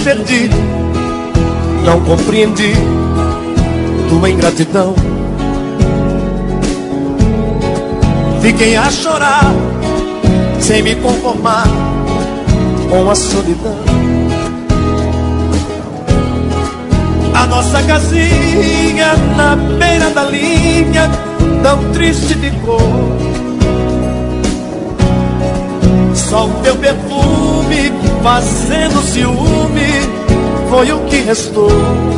perdi, não compreendi tua ingratidão. Fiquei a chorar, sem me conformar com a solidão. A nossa casinha na beira da linha tão triste ficou. Só o teu perfume fazendo ciúme foi o que restou.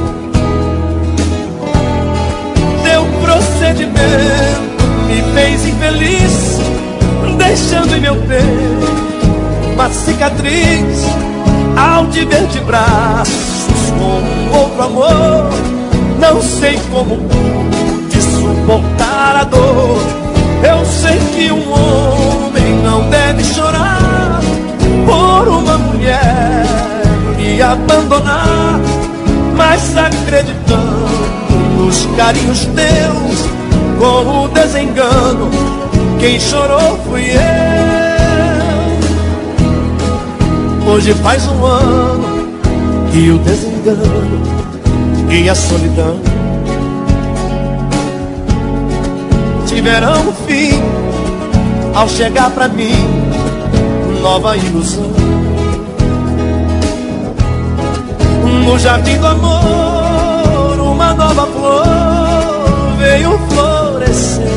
Teu procedimento me fez infeliz, deixando em meu peito uma cicatriz. Ao te ver de braços com outro amor, não sei como pude suportar a dor. Eu sei que um homem não deve chorar por uma mulher me abandonar, mas acreditando nos carinhos teus, com o desengano, quem chorou fui eu. Hoje faz um ano que o desengano e a solidão tiveram um fim ao chegar pra mim nova ilusão. No jardim do amor uma nova flor veio florescer,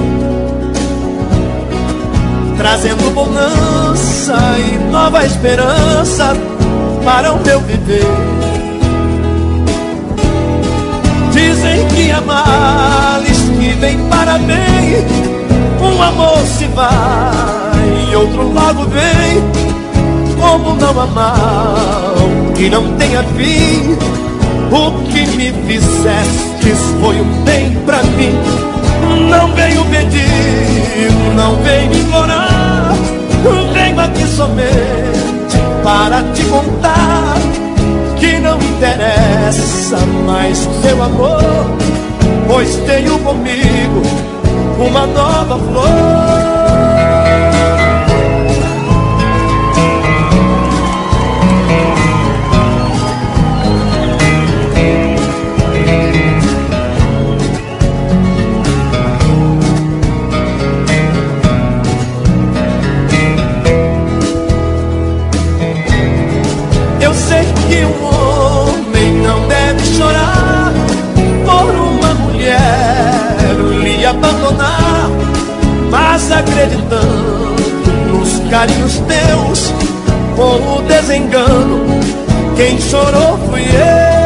trazendo bonança e nova esperança para o meu viver. Dizem que há males que vem para bem, um amor se vai e outro logo vem. Como não há mal que não tenha fim, o que me fizestes foi um bem pra mim. Não venho pedir, não venho implorar, venho aqui somente para te contar que não interessa mais o seu amor, pois tenho comigo uma nova flor. Eu sei que um homem não deve chorar por uma mulher lhe abandonar, mas acreditando nos carinhos teus, com o desengano, quem chorou fui eu.